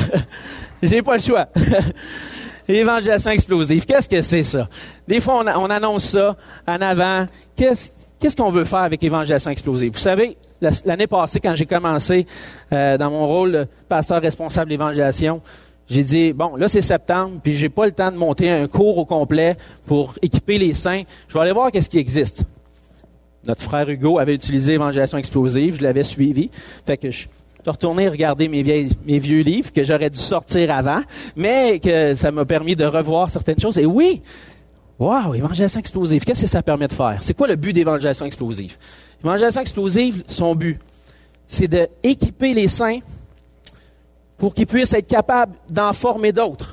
J'ai pas le choix. Évangélisation explosive, qu'est-ce que c'est ça? Des fois, on annonce ça en avant. Qu'est-ce qu'on veut faire avec Évangélisation explosive? Vous savez, l'année passée, quand j'ai commencé dans mon rôle de pasteur responsable d'évangélisation, j'ai dit, bon, là c'est septembre, puis j'ai pas le temps de monter un cours au complet pour équiper les saints. Je vais aller voir qu'est-ce qui existe. Notre frère Hugo avait utilisé Évangélisation explosive, je l'avais suivi. Fait que je suis retourné regarder mes vieux livres que j'aurais dû sortir avant, mais que ça m'a permis de revoir certaines choses. Et oui, wow, Évangélisation explosive, qu'est-ce que ça permet de faire? C'est quoi le but d'Évangélisation explosive? Évangélisation explosive, son but, c'est d'équiper les saints pour qu'ils puissent être capables d'en former d'autres.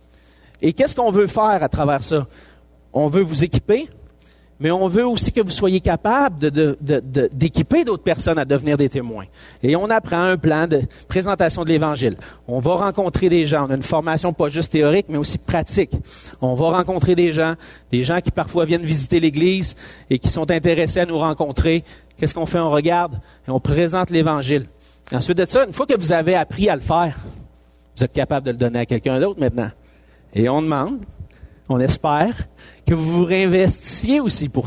Et qu'est-ce qu'on veut faire à travers ça? On veut vous équiper, mais on veut aussi que vous soyez capables d'équiper d'autres personnes à devenir des témoins. Et on apprend un plan de présentation de l'Évangile. On va rencontrer des gens. On a une formation pas juste théorique, mais aussi pratique. On va rencontrer des gens qui parfois viennent visiter l'Église et qui sont intéressés à nous rencontrer. Qu'est-ce qu'on fait? On regarde et on présente l'Évangile. Ensuite de ça, une fois que vous avez appris à le faire, vous êtes capable de le donner à quelqu'un d'autre maintenant. Et on demande, on espère, que vous vous réinvestissiez aussi pour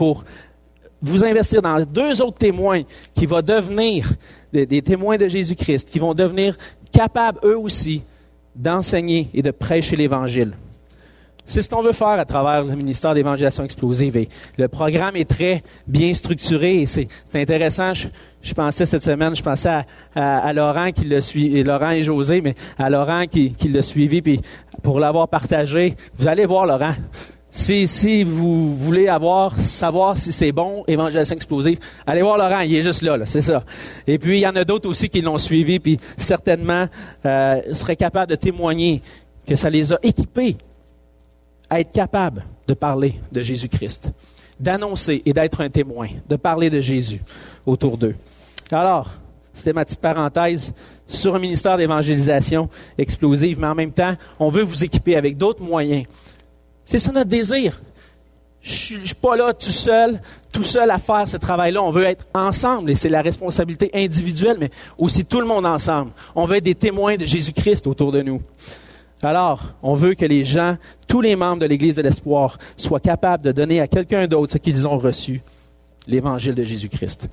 vous investir dans 2 autres témoins qui vont devenir des témoins de Jésus-Christ, qui vont devenir capables eux aussi d'enseigner et de prêcher l'Évangile. C'est ce qu'on veut faire à travers le ministère d'évangélisation explosive. Et le programme est très bien structuré et c'est intéressant. Je pensais cette semaine, à Laurent qui l'a suivi, Laurent et José, mais à Laurent qui l'a suivi, puis pour l'avoir partagé. Vous allez voir Laurent. Si vous voulez savoir si c'est bon, évangélisation explosive, allez voir Laurent, il est juste là, c'est ça. Et puis, il y en a d'autres aussi qui l'ont suivi, puis certainement seraient capables de témoigner que ça les a équipés à être capables de parler de Jésus-Christ, d'annoncer et d'être un témoin, de parler de Jésus autour d'eux. Alors, c'était ma petite parenthèse sur un ministère d'évangélisation explosive, mais en même temps, on veut vous équiper avec d'autres moyens. C'est ça notre désir. Je suis pas là tout seul à faire ce travail-là. On veut être ensemble et c'est la responsabilité individuelle, mais aussi tout le monde ensemble. On veut être des témoins de Jésus-Christ autour de nous. Alors, on veut que les gens, tous les membres de l'Église de l'Espoir, soient capables de donner à quelqu'un d'autre ce qu'ils ont reçu, l'Évangile de Jésus-Christ.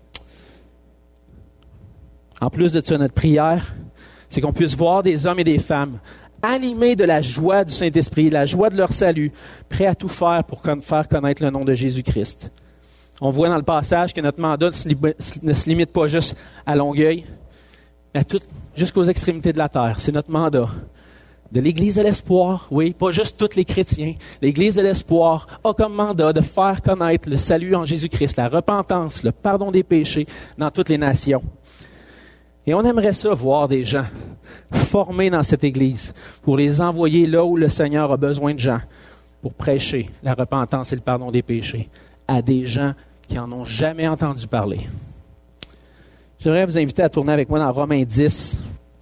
En plus de ça, notre prière, c'est qu'on puisse voir des hommes et des femmes animés de la joie du Saint-Esprit, la joie de leur salut, prêts à tout faire pour faire connaître le nom de Jésus-Christ. On voit dans le passage que notre mandat ne se limite pas juste à Longueuil, mais jusqu'aux extrémités de la terre. C'est notre mandat. De l'Église de l'Espoir, oui, pas juste tous les chrétiens. L'Église de l'Espoir a comme mandat de faire connaître le salut en Jésus-Christ, la repentance, le pardon des péchés dans toutes les nations. Et on aimerait ça, voir des gens formés dans cette Église pour les envoyer là où le Seigneur a besoin de gens pour prêcher la repentance et le pardon des péchés à des gens qui n'en ont jamais entendu parler. J'aimerais vous inviter à tourner avec moi dans Romains 10.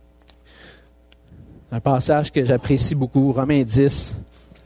Un passage que j'apprécie beaucoup, Romains 10.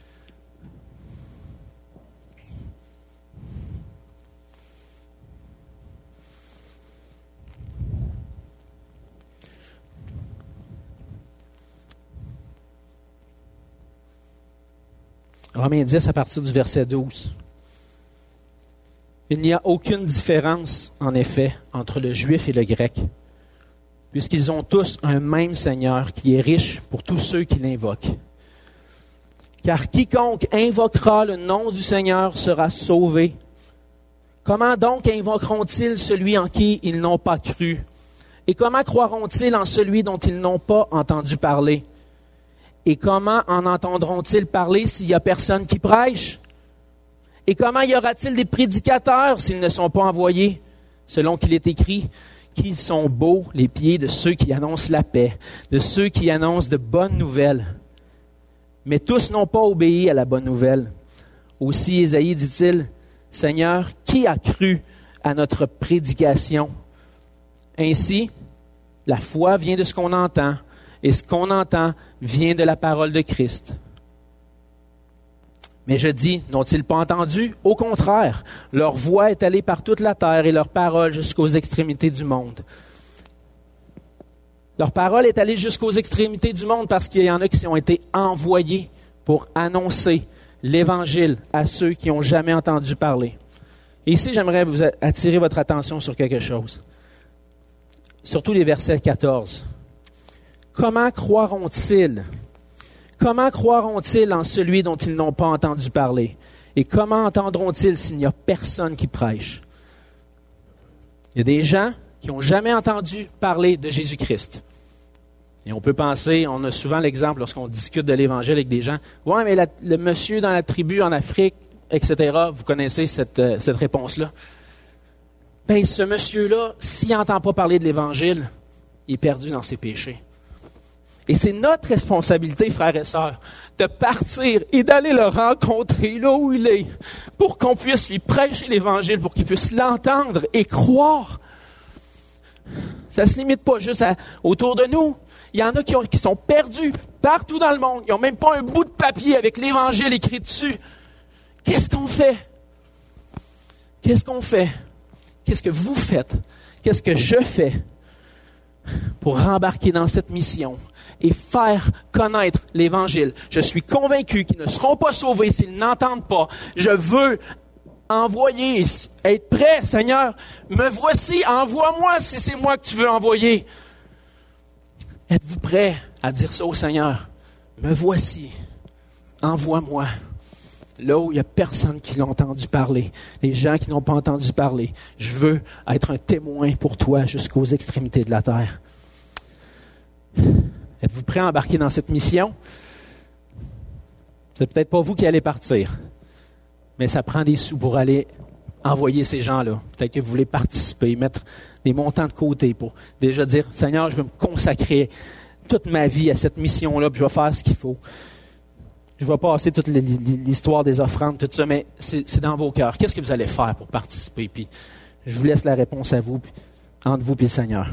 Romains 10 à partir du verset 12. Il n'y a aucune différence, en effet, entre le juif et le grec, puisqu'ils ont tous un même Seigneur qui est riche pour tous ceux qui l'invoquent. Car quiconque invoquera le nom du Seigneur sera sauvé. Comment donc invoqueront-ils celui en qui ils n'ont pas cru? Et comment croiront-ils en celui dont ils n'ont pas entendu parler? Et comment en entendront-ils parler s'il n'y a personne qui prêche? Et comment y aura-t-il des prédicateurs s'ils ne sont pas envoyés? Selon qu'il est écrit, qu'ils sont beaux les pieds de ceux qui annoncent la paix, de ceux qui annoncent de bonnes nouvelles. Mais tous n'ont pas obéi à la bonne nouvelle. Aussi, Ésaïe dit-il, « Seigneur, qui a cru à notre prédication? » Ainsi, la foi vient de ce qu'on entend, et ce qu'on entend vient de la parole de Christ. Mais je dis, n'ont-ils pas entendu? Au contraire, leur voix est allée par toute la terre et leur parole jusqu'aux extrémités du monde. Leur parole est allée jusqu'aux extrémités du monde parce qu'il y en a qui ont été envoyés pour annoncer l'Évangile à ceux qui n'ont jamais entendu parler. Et ici, j'aimerais vous attirer votre attention sur quelque chose. Surtout les versets 14. Comment croiront-ils? Comment croiront-ils en celui dont ils n'ont pas entendu parler? Et comment entendront-ils s'il n'y a personne qui prêche? Il y a des gens qui n'ont jamais entendu parler de Jésus-Christ. Et on peut penser, on a souvent l'exemple lorsqu'on discute de l'Évangile avec des gens, « Ouais, mais le monsieur dans la tribu en Afrique, etc. » Vous connaissez cette réponse-là. Ben, ce monsieur-là, s'il n'entend pas parler de l'Évangile, il est perdu dans ses péchés. Et c'est notre responsabilité, frères et sœurs, de partir et d'aller le rencontrer là où il est, pour qu'on puisse lui prêcher l'Évangile, pour qu'il puisse l'entendre et croire. Ça ne se limite pas juste autour de nous. Il y en a qui sont perdus partout dans le monde. Ils n'ont même pas un bout de papier avec l'Évangile écrit dessus. Qu'est-ce qu'on fait? Qu'est-ce qu'on fait? Qu'est-ce que vous faites? Qu'est-ce que je fais pour rembarquer dans cette mission et faire connaître l'Évangile? Je suis convaincu qu'ils ne seront pas sauvés s'ils n'entendent pas. Je veux envoyer, être prêt, Seigneur. Me voici, envoie-moi si c'est moi que tu veux envoyer. Êtes-vous prêt à dire ça au Seigneur? Me voici, envoie-moi là où il n'y a personne qui l'a entendu parler, les gens qui n'ont pas entendu parler. Je veux être un témoin pour toi jusqu'aux extrémités de la terre. Êtes-vous prêts à embarquer dans cette mission? C'est peut-être pas vous qui allez partir, mais ça prend des sous pour aller envoyer ces gens-là. Peut-être que vous voulez participer, mettre des montants de côté pour déjà dire, Seigneur, je veux me consacrer toute ma vie à cette mission-là, puis je vais faire ce qu'il faut. Je vais passer toute l'histoire des offrandes, tout ça, mais c'est dans vos cœurs. Qu'est-ce que vous allez faire pour participer? Puis je vous laisse la réponse à vous, entre vous et le Seigneur.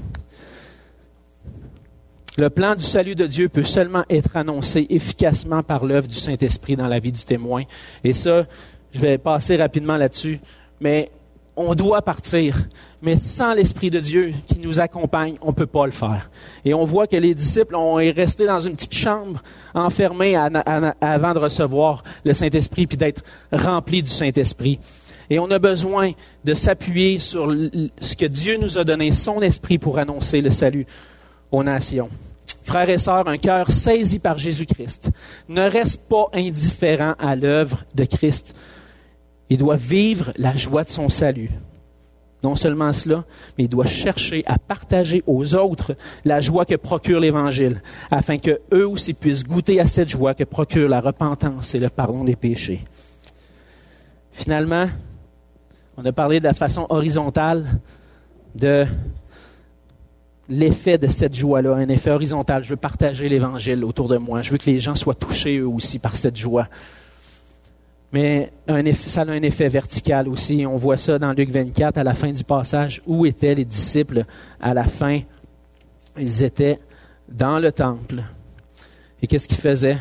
Le plan du salut de Dieu peut seulement être annoncé efficacement par l'œuvre du Saint-Esprit dans la vie du témoin. Et ça, je vais passer rapidement là-dessus, mais on doit partir. Mais sans l'Esprit de Dieu qui nous accompagne, on ne peut pas le faire. Et on voit que les disciples ont resté dans une petite chambre, enfermés avant de recevoir le Saint-Esprit puis d'être remplis du Saint-Esprit. Et on a besoin de s'appuyer sur ce que Dieu nous a donné, son Esprit, pour annoncer le salut aux nations. Frères et sœurs, un cœur saisi par Jésus-Christ ne reste pas indifférent à l'œuvre de Christ. Il doit vivre la joie de son salut. Non seulement cela, mais il doit chercher à partager aux autres la joie que procure l'Évangile, afin qu'eux aussi puissent goûter à cette joie que procure la repentance et le pardon des péchés. Finalement, on a parlé de la façon horizontale de l'effet de cette joie-là, un effet horizontal. Je veux partager l'Évangile autour de moi. Je veux que les gens soient touchés eux aussi par cette joie. Mais ça a un effet vertical aussi. On voit ça dans Luc 24, à la fin du passage. Où étaient les disciples à la fin? Ils étaient dans le temple. Et qu'est-ce qu'ils faisaient?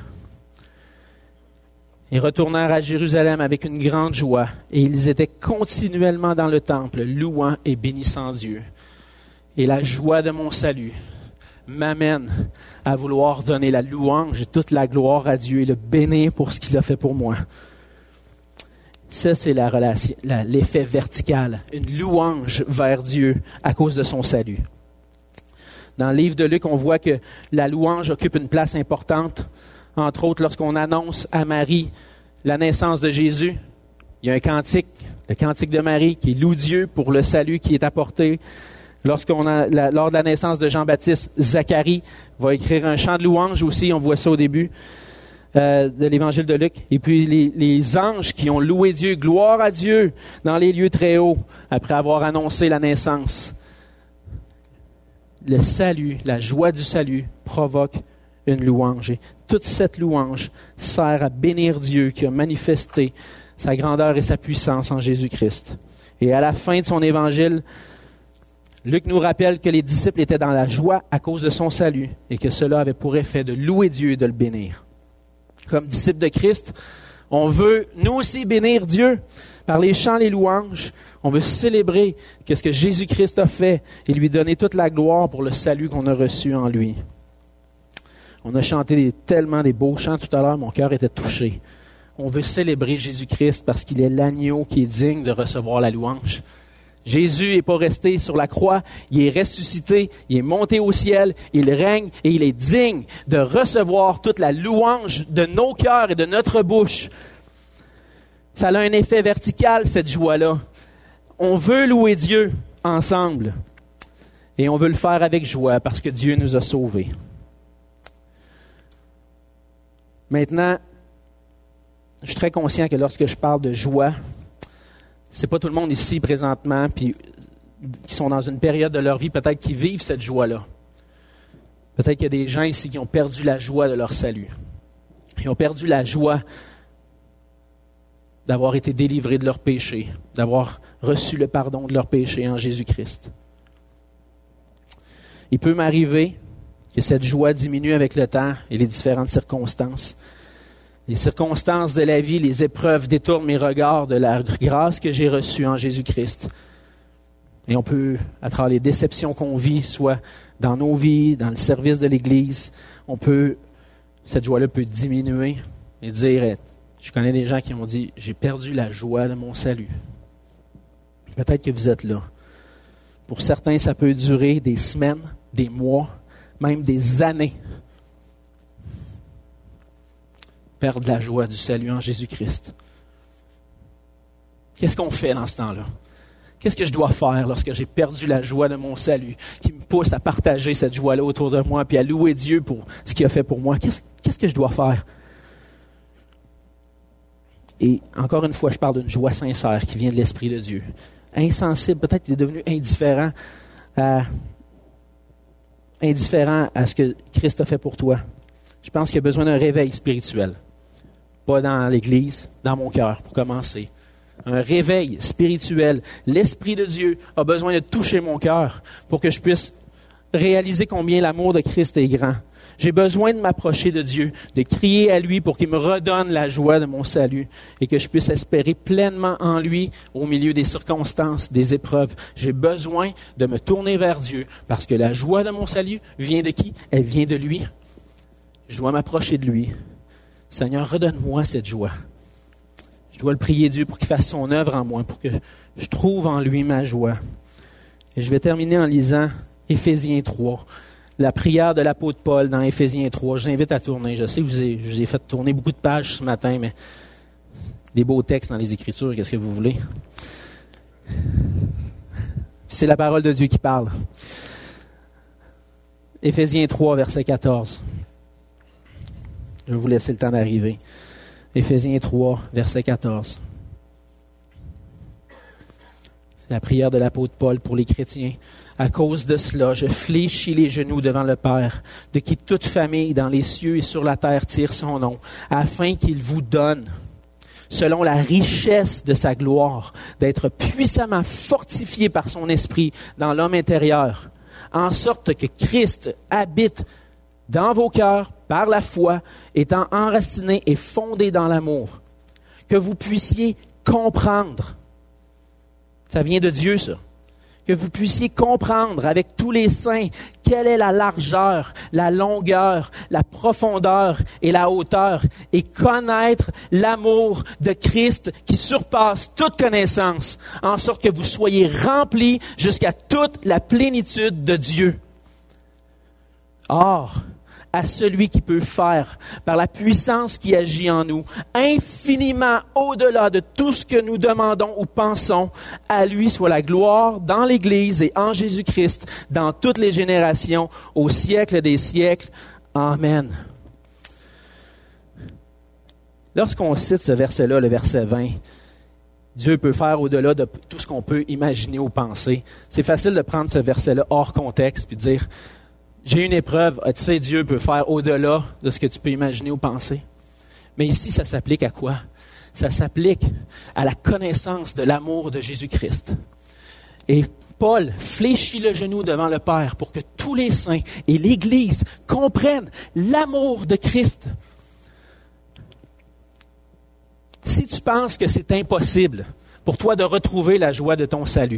Ils retournèrent à Jérusalem avec une grande joie. Et ils étaient continuellement dans le temple, louant et bénissant Dieu. Et la joie de mon salut m'amène à vouloir donner la louange et toute la gloire à Dieu et le bénir pour ce qu'il a fait pour moi. Ça, c'est l'effet vertical, une louange vers Dieu à cause de son salut. Dans le livre de Luc, on voit que la louange occupe une place importante. Entre autres, lorsqu'on annonce à Marie la naissance de Jésus, il y a un cantique, le cantique de Marie, qui loue Dieu pour le salut qui est apporté. Lors de la naissance de Jean-Baptiste, Zacharie va écrire un chant de louange aussi, on voit ça au début de l'évangile de Luc. Et puis les anges qui ont loué Dieu, gloire à Dieu dans les lieux très hauts, après avoir annoncé la naissance. Le salut, la joie du salut provoque une louange. Et toute cette louange sert à bénir Dieu qui a manifesté sa grandeur et sa puissance en Jésus-Christ. Et à la fin de son évangile, Luc nous rappelle que les disciples étaient dans la joie à cause de son salut et que cela avait pour effet de louer Dieu et de le bénir. Comme disciples de Christ, on veut nous aussi bénir Dieu par les chants, les louanges. On veut célébrer ce que Jésus-Christ a fait et lui donner toute la gloire pour le salut qu'on a reçu en lui. On a chanté tellement des beaux chants tout à l'heure, mon cœur était touché. On veut célébrer Jésus-Christ parce qu'il est l'agneau qui est digne de recevoir la louange. Jésus n'est pas resté sur la croix, il est ressuscité, il est monté au ciel, il règne et il est digne de recevoir toute la louange de nos cœurs et de notre bouche. Ça a un effet vertical, cette joie-là. On veut louer Dieu ensemble et on veut le faire avec joie parce que Dieu nous a sauvés. Maintenant, je suis très conscient que lorsque je parle de joie, c'est pas tout le monde ici présentement puis qui sont dans une période de leur vie peut-être qui vivent cette joie-là. Peut-être qu'il y a des gens ici qui ont perdu la joie de leur salut. Ils ont perdu la joie d'avoir été délivrés de leurs péchés, d'avoir reçu le pardon de leurs péchés en Jésus-Christ. Il peut m'arriver que cette joie diminue avec le temps et les différentes circonstances. Les circonstances de la vie, les épreuves détournent mes regards de la grâce que j'ai reçue en Jésus-Christ. Et on peut, à travers les déceptions qu'on vit, soit dans nos vies, dans le service de l'Église, cette joie-là peut diminuer et dire, je connais des gens qui ont dit, j'ai perdu la joie de mon salut. Peut-être que vous êtes là. Pour certains, ça peut durer des semaines, des mois, même des années. perdre la joie du salut en Jésus-Christ. Qu'est-ce qu'on fait dans ce temps-là? Qu'est-ce que je dois faire lorsque j'ai perdu la joie de mon salut, qui me pousse à partager cette joie-là autour de moi, puis à louer Dieu pour ce qu'il a fait pour moi? Qu'est-ce que je dois faire? Et encore une fois, je parle d'une joie sincère qui vient de l'Esprit de Dieu. Insensible, peut-être qu'il est devenu indifférent à ce que Christ a fait pour toi. Je pense qu'il y a besoin d'un réveil spirituel. Pas dans l'Église, dans mon cœur, pour commencer. Un réveil spirituel. L'Esprit de Dieu a besoin de toucher mon cœur pour que je puisse réaliser combien l'amour de Christ est grand. J'ai besoin de m'approcher de Dieu, de crier à lui pour qu'il me redonne la joie de mon salut et que je puisse espérer pleinement en lui au milieu des circonstances, des épreuves. J'ai besoin de me tourner vers Dieu parce que la joie de mon salut vient de qui? Elle vient de lui. Je dois m'approcher de lui. Seigneur, redonne-moi cette joie. Je dois le prier Dieu pour qu'il fasse son œuvre en moi, pour que je trouve en lui ma joie. Et je vais terminer en lisant Éphésiens 3. La prière de l'apôtre Paul dans Éphésiens 3. Je vous invite à tourner. Je sais que je vous ai fait tourner beaucoup de pages ce matin, mais des beaux textes dans les Écritures, qu'est-ce que vous voulez? C'est la parole de Dieu qui parle. Éphésiens 3, verset 14. Je vais vous laisser le temps d'arriver. Éphésiens 3, verset 14. C'est la prière de l'apôtre Paul pour les chrétiens. À cause de cela, je fléchis les genoux devant le Père, de qui toute famille dans les cieux et sur la terre tire son nom, afin qu'il vous donne, selon la richesse de sa gloire, d'être puissamment fortifié par son esprit dans l'homme intérieur, en sorte que Christ habite dans vos cœurs par la foi, étant enraciné et fondé dans l'amour, que vous puissiez comprendre. Ça vient de Dieu, ça. Que vous puissiez comprendre avec tous les saints quelle est la largeur, la longueur, la profondeur et la hauteur, et connaître l'amour de Christ qui surpasse toute connaissance, en sorte que vous soyez remplis jusqu'à toute la plénitude de Dieu. Or, à celui qui peut faire, par la puissance qui agit en nous, infiniment au-delà de tout ce que nous demandons ou pensons, à lui soit la gloire dans l'Église et en Jésus-Christ, dans toutes les générations, au siècle des siècles. Amen. Lorsqu'on cite ce verset-là, le verset 20, Dieu peut faire au-delà de tout ce qu'on peut imaginer ou penser. C'est facile de prendre ce verset-là hors contexte et de dire j'ai une épreuve, tu sais, Dieu peut faire au-delà de ce que tu peux imaginer ou penser. Mais ici, ça s'applique à quoi? Ça s'applique à la connaissance de l'amour de Jésus-Christ. Et Paul fléchit le genou devant le Père pour que tous les saints et l'Église comprennent l'amour de Christ. Si tu penses que c'est impossible pour toi de retrouver la joie de ton salut,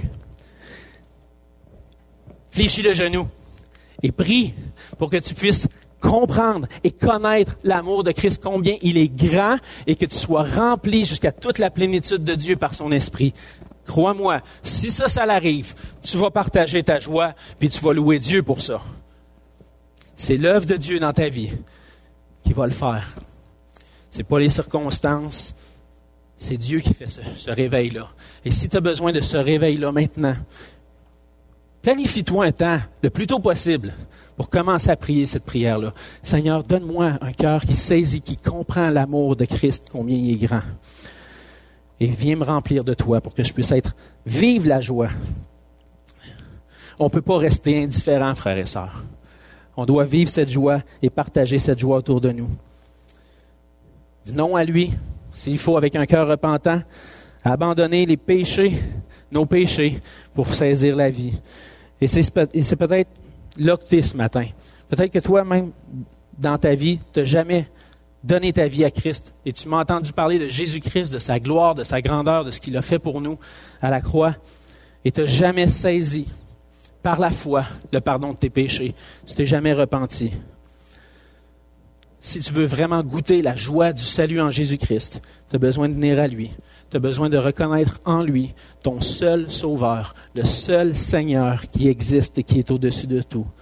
fléchis le genou. Et prie pour que tu puisses comprendre et connaître l'amour de Christ, combien il est grand et que tu sois rempli jusqu'à toute la plénitude de Dieu par son esprit. Crois-moi, si ça l'arrive, tu vas partager ta joie puis tu vas louer Dieu pour ça. C'est l'œuvre de Dieu dans ta vie qui va le faire. C'est pas les circonstances, c'est Dieu qui fait ce réveil-là. Et si tu as besoin de ce réveil-là maintenant, planifie-toi un temps, le plus tôt possible, pour commencer à prier cette prière-là. Seigneur, donne-moi un cœur qui saisit, qui comprend l'amour de Christ, combien il est grand. Et viens me remplir de toi pour que je puisse vivre la joie. On ne peut pas rester indifférent, frères et sœurs. On doit vivre cette joie et partager cette joie autour de nous. Venons à lui, s'il faut, avec un cœur repentant, abandonner les péchés, nos péchés, pour saisir la vie. Et c'est peut-être là que tu es ce matin. Peut-être que toi-même, dans ta vie, tu n'as jamais donné ta vie à Christ. Et tu m'as entendu parler de Jésus-Christ, de sa gloire, de sa grandeur, de ce qu'il a fait pour nous à la croix. Et tu n'as jamais saisi, par la foi, le pardon de tes péchés. Tu t'es jamais repenti. Si tu veux vraiment goûter la joie du salut en Jésus-Christ, tu as besoin de venir à lui. Tu as besoin de reconnaître en lui ton seul sauveur, le seul Seigneur qui existe et qui est au-dessus de tout.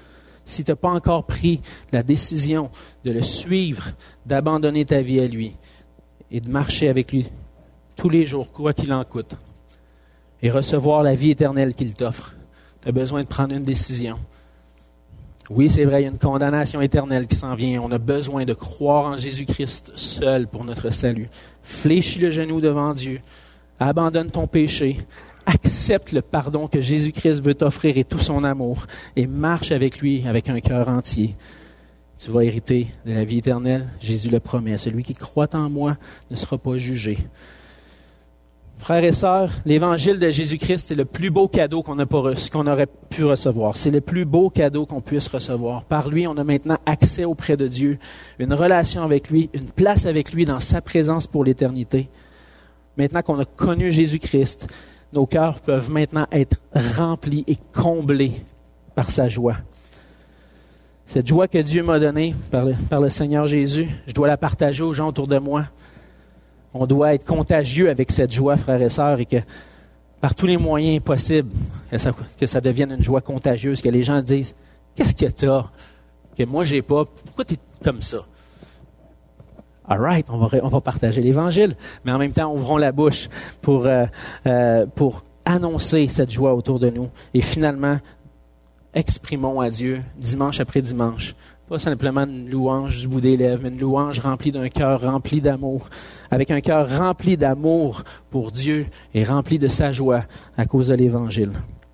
si tu n'as pas encore pris la décision de le suivre, d'abandonner ta vie à lui et de marcher avec lui tous les jours, quoi qu'il en coûte, et recevoir la vie éternelle qu'il t'offre, tu as besoin de prendre une décision. Oui, c'est vrai, il y a une condamnation éternelle qui s'en vient. On a besoin de croire en Jésus-Christ seul pour notre salut. Fléchis le genou devant Dieu. Abandonne ton péché. Accepte le pardon que Jésus-Christ veut t'offrir et tout son amour. Et marche avec lui avec un cœur entier. Tu vas hériter de la vie éternelle. Jésus le promet. Celui qui croit en moi ne sera pas jugé. Frères et sœurs, l'évangile de Jésus-Christ est le plus beau cadeau qu'on aurait pu recevoir. C'est le plus beau cadeau qu'on puisse recevoir. Par lui, on a maintenant accès auprès de Dieu, une relation avec lui, une place avec lui dans sa présence pour l'éternité. Maintenant qu'on a connu Jésus-Christ, nos cœurs peuvent maintenant être remplis et comblés par sa joie. Cette joie que Dieu m'a donnée par le Seigneur Jésus, je dois la partager aux gens autour de moi. On doit être contagieux avec cette joie, frères et sœurs, et que par tous les moyens possibles, que ça devienne une joie contagieuse, que les gens disent « Qu'est-ce que tu as que moi j'ai pas? Pourquoi tu es comme ça? » All right, on va partager l'Évangile, mais en même temps, ouvrons la bouche pour annoncer cette joie autour de nous. Et finalement, exprimons à Dieu, dimanche après dimanche, pas simplement une louange du bout des lèvres, mais une louange remplie d'un cœur rempli d'amour, avec un cœur rempli d'amour pour Dieu et rempli de sa joie à cause de l'Évangile.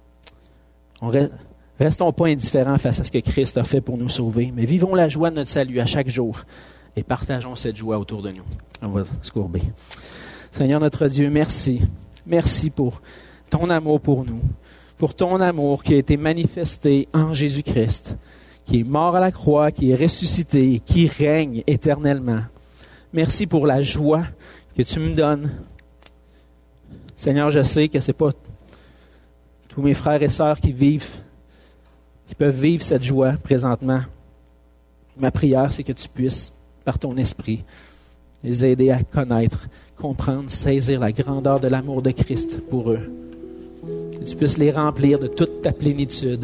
Restons pas indifférents face à ce que Christ a fait pour nous sauver, mais vivons la joie de notre salut à chaque jour et partageons cette joie autour de nous. On va se courber. Seigneur notre Dieu, merci. Merci pour ton amour pour nous, pour ton amour qui a été manifesté en Jésus-Christ, qui est mort à la croix, qui est ressuscité et qui règne éternellement. Merci pour la joie que tu me donnes. Seigneur, je sais que ce n'est pas tous mes frères et sœurs qui peuvent vivre cette joie présentement. Ma prière, c'est que tu puisses, par ton esprit, les aider à connaître, comprendre, saisir la grandeur de l'amour de Christ pour eux. Que tu puisses les remplir de toute ta plénitude.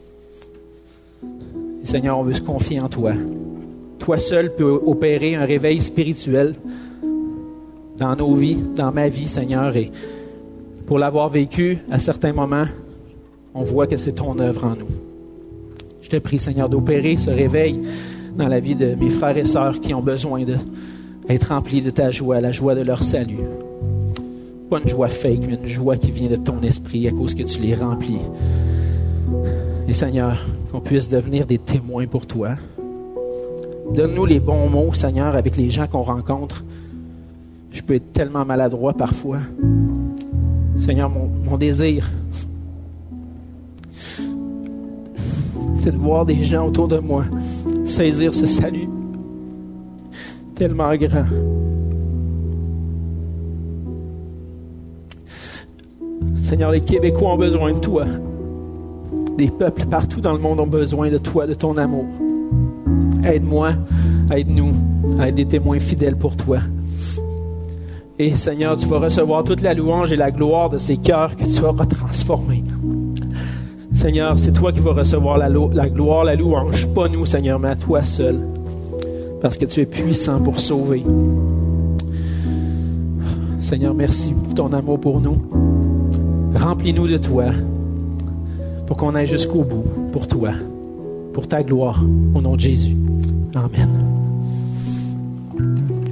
Et Seigneur, on veut se confier en toi. Toi seul peux opérer un réveil spirituel dans nos vies, dans ma vie, Seigneur. Et pour l'avoir vécu à certains moments, on voit que c'est ton œuvre en nous. Je te prie, Seigneur, d'opérer ce réveil dans la vie de mes frères et sœurs qui ont besoin d'être remplis de ta joie, la joie de leur salut. Pas une joie fake, mais une joie qui vient de ton esprit à cause que tu les remplis. Et Seigneur, qu'on puisse devenir des témoins pour toi. Donne-nous les bons mots, Seigneur, avec les gens qu'on rencontre. Je peux être tellement maladroit parfois. Seigneur, mon désir, c'est de voir des gens autour de moi saisir ce salut tellement grand. Seigneur, les Québécois ont besoin de toi. Des peuples partout dans le monde ont besoin de toi, de ton amour. Aide-moi, aide-nous à être des témoins fidèles pour toi. Et Seigneur, tu vas recevoir toute la louange et la gloire de ces cœurs que tu auras transformés. Seigneur, c'est toi qui vas recevoir la gloire, la louange. Pas nous, Seigneur, mais à toi seul. Parce que tu es puissant pour sauver. Seigneur, merci pour ton amour pour nous. Remplis-nous de toi pour qu'on aille jusqu'au bout pour toi, pour ta gloire, au nom de Jésus. Amen.